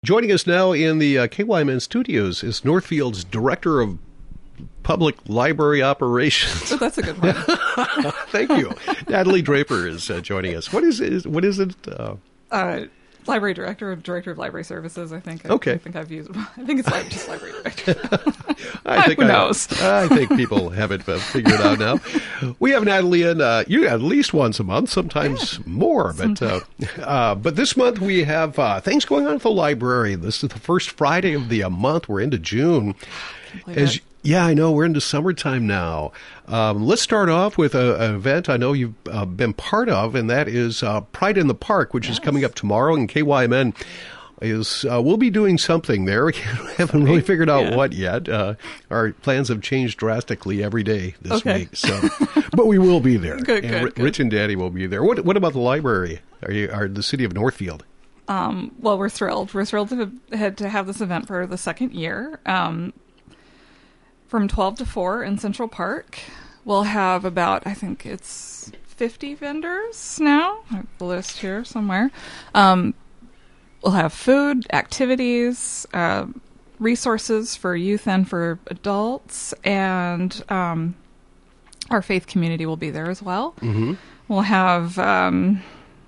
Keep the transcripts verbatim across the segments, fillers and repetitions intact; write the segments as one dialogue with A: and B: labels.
A: Joining us now in the uh, K Y M N studios is Northfield's Director of Public Library Operations.
B: Oh, that's a good one.
A: Thank you. Natalie Draper is uh, joining us. What is, is what is it? Uh,
B: uh, library Director, Director of Library Services, I think. I,
A: okay.
B: I think I've used, I think it's like just Library Director.
A: I think
B: Who
A: I,
B: knows?
A: I think people have it uh, figured out now. We have Natalie in uh, you at least once a month, sometimes yeah. more. But uh, uh, but this month we have uh, things going on at the library. This is the first Friday of the uh, month. We're into June. As, yeah, I know. We're into summertime now. Um, let's start off with a, an event I know you've uh, been part of, and that is uh, Pride in the Park, which yes. is coming up tomorrow. And K Y M N is uh, we'll be doing something there. We haven't really figured out yeah. what yet. Uh, our plans have changed drastically every day this
B: okay.
A: week. So, but we will be there.
B: Good,
A: and
B: good,
A: R-
B: good.
A: Rich and Daddy will be there. What What about the library? Are you are the city of Northfield?
B: Um, well, we're thrilled. We're thrilled to have, to have this event for the second year. Um, from twelve to four in Central Park. We'll have about, I think it's fifty vendors now. I have the list here somewhere. Um, we'll have food, activities, uh, resources for youth and for adults, and um, our faith community will be there as well.
A: Mm-hmm.
B: We'll have um,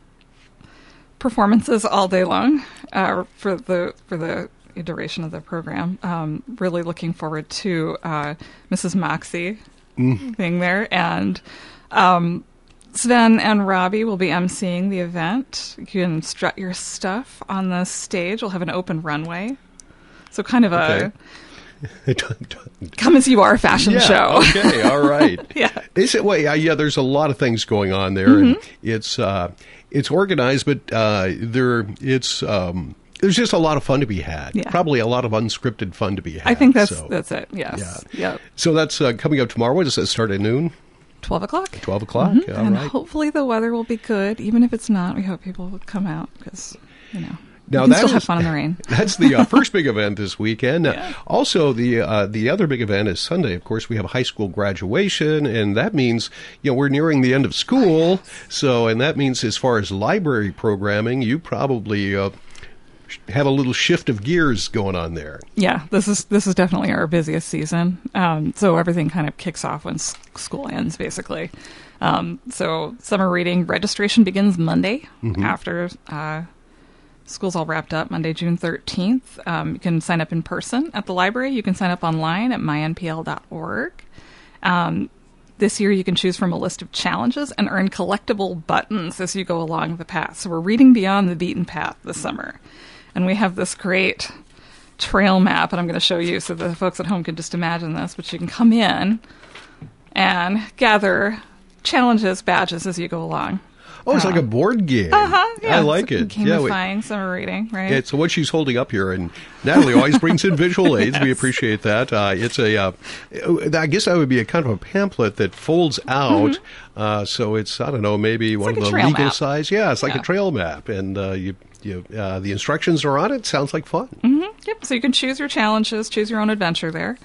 B: performances all day long uh, for the for the duration of the program. Um, really looking forward to uh, Missus Moxie mm. being there, and um, Sven and Robbie will be emceeing the event. You can strut your stuff on the stage. We'll have an open runway, so kind of a
A: okay.
B: come as you are fashion
A: yeah,
B: show.
A: Okay, all right.
B: yeah,
A: is it? Well, yeah, yeah. There's a lot of things going on there,
B: mm-hmm.
A: and it's uh, it's organized, but uh, there it's. Um, There's just a lot of fun to be had.
B: Yeah.
A: Probably a lot of unscripted fun to be had.
B: I think that's
A: so.
B: that's it. Yes.
A: Yeah.
B: Yep.
A: So that's uh, coming up tomorrow. What does that start at noon?
B: Twelve o'clock.
A: Twelve o'clock.
B: Mm-hmm.
A: All
B: and
A: right.
B: hopefully the weather will be good. Even if it's not, we hope people will come out because you know.
A: Now
B: you can
A: that
B: still
A: is,
B: have fun in the rain.
A: That's the uh, first big event this weekend.
B: Yeah.
A: Uh, also, the uh, the other big event is Sunday. Of course, we have a high school graduation, and that means you know we're nearing the end of school. So, and that means as far as library programming, you probably. Uh, have a little shift of gears going on there.
B: Yeah, this is this is definitely our busiest season. Um, so everything kind of kicks off when s- school ends, basically. Um, so summer reading registration begins Monday mm-hmm. after uh, school's all wrapped up, Monday, June thirteenth. Um, you can sign up in person at the library. You can sign up online at my n p l dot org. Um, This year, you can choose from a list of challenges and earn collectible buttons as you go along the path. So we're reading beyond the beaten path this summer. And we have this great trail map, and I'm going to show you so the folks at home can just imagine this, but you can come in and gather challenges, badges as you go along.
A: Oh, it's
B: uh,
A: like a board game.
B: Uh-huh, yeah.
A: I like
B: it's
A: it.
B: Gamifying
A: yeah,
B: summer reading, right?
A: Yeah, so what she's holding up here, and Natalie always brings in visual aids. Yes. We appreciate that. Uh, it's a, uh, I guess that would be a kind of a pamphlet that folds out. Mm-hmm. Uh, so it's, I don't know, maybe
B: it's
A: one
B: like
A: of the legal
B: map.
A: size. Yeah, it's like
B: yeah.
A: a trail map. And uh, you, you, uh, the instructions are on it. Sounds like fun.
B: Mm-hmm. Yep. So you can choose your challenges, choose your own adventure there.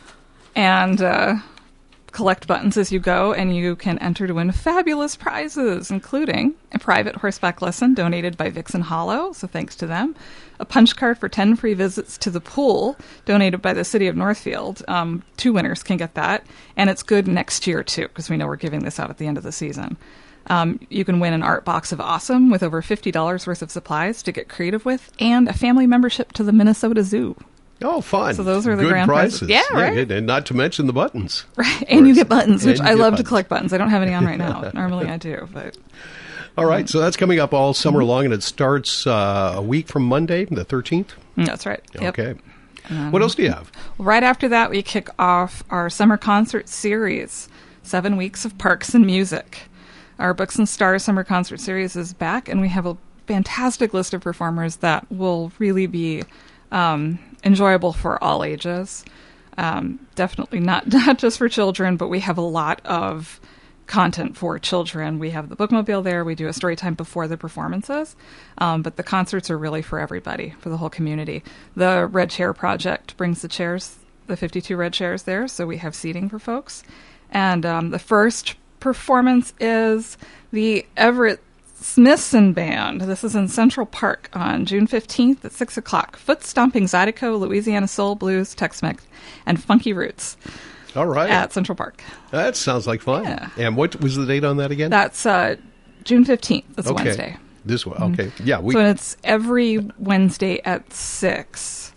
B: And, uh, collect buttons as you go, and you can enter to win fabulous prizes, including a private horseback lesson donated by Vixen Hollow, so thanks to them, a punch card for ten free visits to the pool donated by the city of Northfield. Um, two winners can get that, and it's good next year, too, because we know we're giving this out at the end of the season. Um, you can win an art box of awesome with over fifty dollars worth of supplies to get creative with, and a family membership to the Minnesota Zoo.
A: Oh, fun.
B: So those are the
A: Good
B: grand
A: prizes.
B: prizes. Yeah, right.
A: And not to mention the buttons.
B: Right. And you get buttons, which I love
A: buttons.
B: to collect buttons. I don't have any on right now. Normally I do, but...
A: All right, so that's coming up all summer long, and it starts uh, a week from Monday, the thirteenth?
B: That's right. Yep.
A: Okay.
B: Um,
A: what else do you have?
B: Right after that, we kick off our summer concert series, Seven Weeks of Parks and Music. Our Books and Stars summer concert series is back, and we have a fantastic list of performers that will really be... Um, enjoyable for all ages. Um, definitely not, not just for children, but we have a lot of content for children. We have the bookmobile there. We do a story time before the performances. Um, but the concerts are really for everybody, for the whole community. The Red Chair Project brings the chairs, the fifty-two red chairs there, so we have seating for folks. And um, the first performance is the Everett Smithson Band. This is in Central Park on June fifteenth at six o'clock. Foot stomping Zydeco, Louisiana Soul, Blues, Tex-Mex, and Funky Roots.
A: All right.
B: At Central Park.
A: That sounds like fun.
B: Yeah.
A: And what was the date on that again?
B: That's uh, June fifteenth. That's
A: okay.
B: Wednesday.
A: This one. Okay. Mm-hmm. Yeah. We...
B: So it's every Wednesday at six.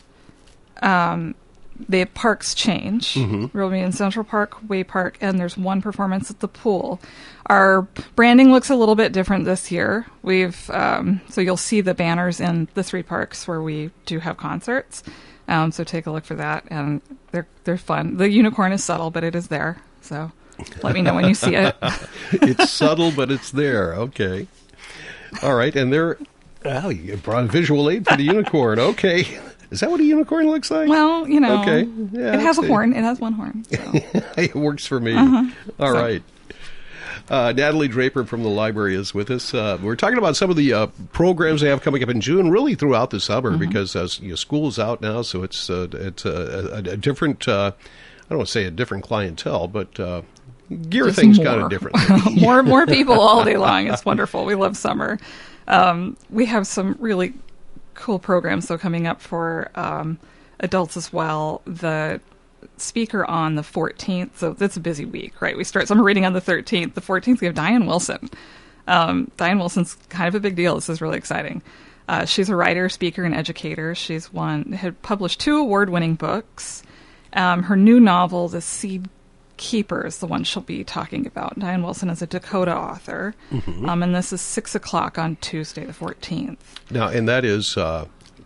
B: Um, the parks change.
A: Mm-hmm.
B: We'll be in Central Park, Way Park, and there's one performance at the pool. Our branding looks a little bit different this year. We've um, so you'll see the banners in the three parks where we do have concerts. Um, so take a look for that, and they're they're fun. The unicorn is subtle, but it is there. So let me know when you see it.
A: It's subtle, but it's there. Okay. All right, and there. Oh, you brought a visual aid for the unicorn. Okay. Is that what a unicorn looks like?
B: Well, you know,
A: okay. Yeah,
B: it has a
A: see.
B: horn. It has one horn. So.
A: It works for me.
B: Uh-huh.
A: All
B: so.
A: right. Uh, Natalie Draper from the library is with us. Uh, we're talking about some of the uh, programs they have coming up in June, really throughout the summer, mm-hmm. because as you know, school's out now, so it's uh, it's a, a, a different. Uh, I don't want to say a different clientele, but uh, gear
B: Just
A: things
B: more.
A: kind of differently.
B: more more people all day long. It's wonderful. We love summer. Um, we have some really cool programs though coming up for um, adults as well. The speaker on the fourteenth, so that's a busy week, right? We start summer reading on the thirteenth. The fourteenth, we have Diane Wilson. Um, Diane Wilson's kind of a big deal. This is really exciting. Uh, she's a writer, speaker, and educator. She's won, had published two award-winning books. Um, her new novel, The Seed Keeper, is the one she'll be talking about. Diane Wilson is a Dakota author, mm-hmm. um, and this is six o'clock on Tuesday, the fourteenth.
A: Now, and that is. Uh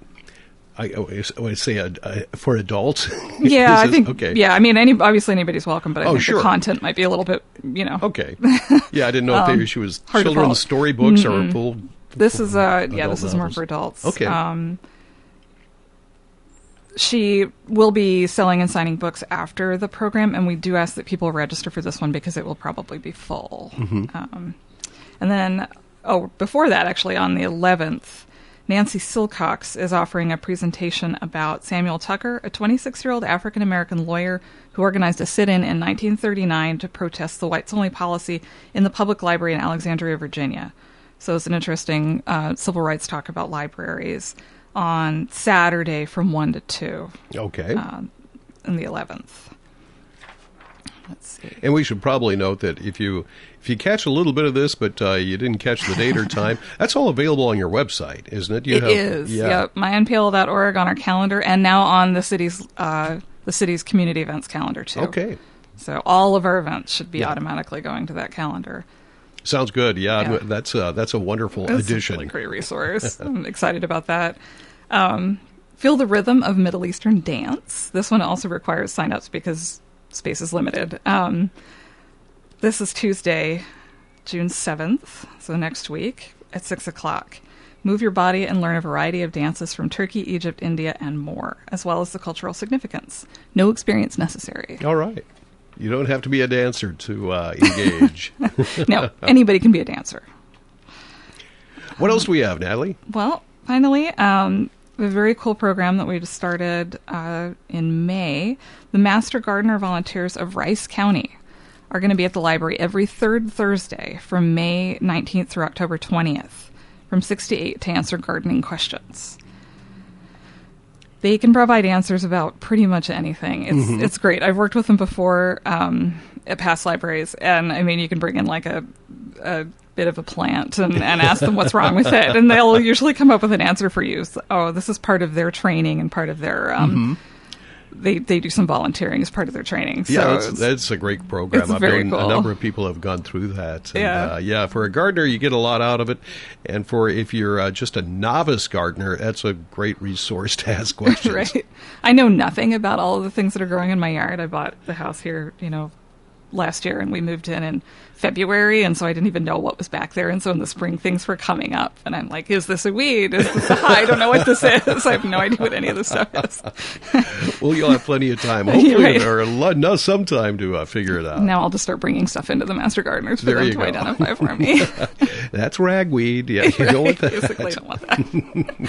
A: I would say uh, uh, for adults.
B: Yeah, I think.
A: Okay.
B: Yeah, I mean, any obviously anybody's welcome, but I
A: oh,
B: think
A: sure.
B: the content might be a little bit, you know.
A: Okay. Yeah, I didn't know if
B: um,
A: they, she was children's storybooks mm-hmm. or full.
B: This is uh yeah, this is
A: novels.
B: more for adults.
A: Okay.
B: Um, she will be selling and signing books after the program, and we do ask that people register for this one because it will probably be full.
A: Mm-hmm.
B: Um, and then, oh, before that, actually, on the eleventh. Nancy Silcox is offering a presentation about Samuel Tucker, a twenty-six-year-old African-American lawyer who organized a sit-in in nineteen thirty-nine to protest the whites-only policy in the public library in Alexandria, Virginia. So it's an interesting uh, civil rights talk about libraries on Saturday from one to two.
A: Okay.
B: Uh, on the eleventh. Let's see.
A: And we should probably note that if you if you catch a little bit of this, but uh, you didn't catch the date or time, that's all available on your website, isn't it? You
B: it
A: have,
B: is.
A: Yeah.
B: Yep. my N P L dot org on our calendar, and now on the city's uh, the city's community events calendar too.
A: Okay.
B: So all of our events should be
A: yeah.
B: automatically going to that calendar.
A: Sounds good. Yeah,
B: yeah.
A: that's uh, that's a wonderful
B: it's
A: addition.
B: A really great resource. I'm excited about that. Um, Feel the Rhythm of Middle Eastern Dance. This one also requires signups because space is limited. Um, this is Tuesday, June seventh, so next week at six o'clock. Move your body and learn a variety of dances from Turkey, Egypt, India, and more, as well as the cultural significance. No experience necessary.
A: All right. You don't have to be a dancer to uh, engage.
B: No, anybody can be a dancer.
A: What else do we have, Natalie?
B: Well, finally, um, a very cool program that we just started uh, in May. The Master Gardener Volunteers of Rice County are going to be at the library every third Thursday from May nineteenth through October twentieth from six to eight to answer gardening questions. They can provide answers about pretty much anything. It's mm-hmm. it's great. I've worked with them before um, at past libraries, and I mean, you can bring in like a, a bit of a plant and, and ask them what's wrong with it, and they'll usually come up with an answer for you. So, oh, this is part of their training and part of their. Um, mm-hmm. They they do some volunteering as part of their training. So
A: yeah, that's, that's a great program.
B: It's
A: I've
B: very
A: known
B: cool.
A: A number of people have gone through that. And,
B: yeah,
A: uh, yeah. For a gardener, you get a lot out of it, and for if you're uh, just a novice gardener, that's a great resource to ask questions.
B: Right. I know nothing about all of the things that are growing in my yard. I bought the house here, you know, last year, and we moved in in February, and so I didn't even know what was back there. And so in the spring, things were coming up, and I'm like, is this a weed? Is this a I don't know what this is. I have no idea what any of this stuff is.
A: Well, you'll have plenty of time, hopefully,
B: right.
A: or no, some time to uh, figure it out.
B: Now I'll just start bringing stuff into the Master Gardeners for
A: there
B: them
A: you
B: to
A: go.
B: identify for me.
A: That's ragweed. Yeah, you
B: right.
A: don't want that.
B: Basically, I don't want that.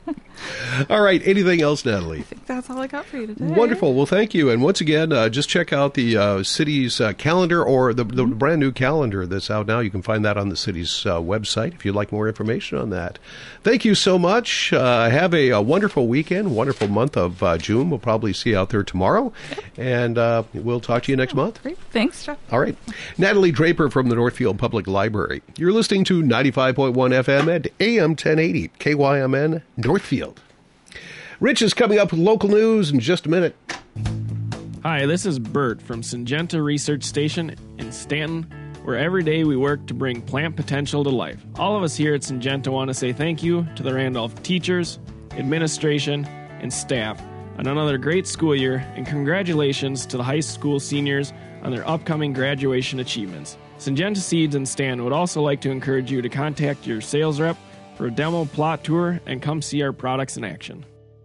A: All right. Anything else, Natalie?
B: I think that's all I got for you today.
A: Wonderful. Well, thank you. And once again, uh, just check out the uh, city's uh, calendar or the, the mm-hmm. brand new calendar that's out now. You can find that on the city's uh, website if you'd like more information on that. Thank you so much. Uh, have a, a wonderful weekend, wonderful month of uh, June. We'll probably see you out there tomorrow. And uh, we'll talk to you next month.
B: Great. Thanks, Jeff.
A: All right. Natalie Draper from the Northfield Public Library. You're listening to ninety-five point one F M at A M ten eighty, K Y M N, Northfield. Rich is coming up with local news in just a minute.
C: Hi, this is Bert from Syngenta Research Station in Stanton, where every day we work to bring plant potential to life. All of us here at Syngenta want to say thank you to the Randolph teachers, administration, and staff on another great school year, and congratulations to the high school seniors on their upcoming graduation achievements. Syngenta Seeds in Stanton would also like to encourage you to contact your sales rep for a demo plot tour and come see our products in action.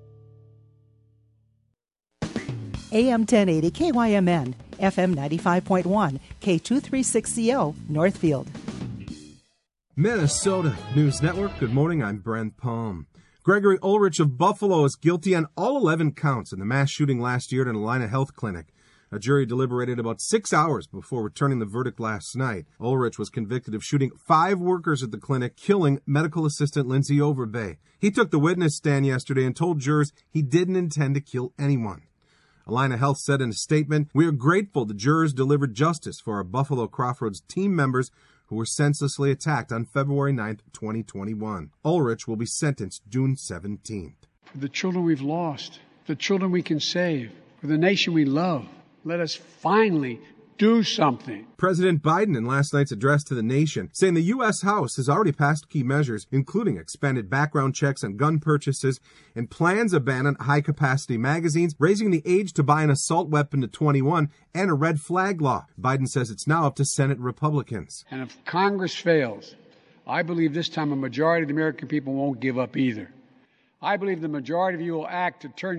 D: A M ten eighty K Y M N, F M ninety-five point one, K two thirty-six C O, Northfield.
E: Minnesota News Network. Good morning, I'm Brent Palm. Gregory Ulrich of Buffalo is guilty on all eleven counts in the mass shooting last year at an Allina Health Clinic. A jury deliberated about six hours before returning the verdict last night. Ulrich was convicted of shooting five workers at the clinic, killing medical assistant Lindsay Overbay. He took the witness stand yesterday and told jurors he didn't intend to kill anyone. Allina Health said in a statement, "We are grateful the jurors delivered justice for our Buffalo Crossroads team members who were senselessly attacked on February ninth, twenty twenty-one. Ulrich will be sentenced June seventeenth.
F: For the children we've lost, the children we can save, for the nation we love, let us finally do something."
E: President Biden in last night's address to the nation saying the U S House has already passed key measures, including expanded background checks on gun purchases and plans to ban high-capacity magazines, raising the age to buy an assault weapon to twenty-one, and a red flag law. Biden says it's now up to Senate Republicans.
F: And if Congress fails, I believe this time a majority of the American people won't give up either. I believe the majority of you will act to turn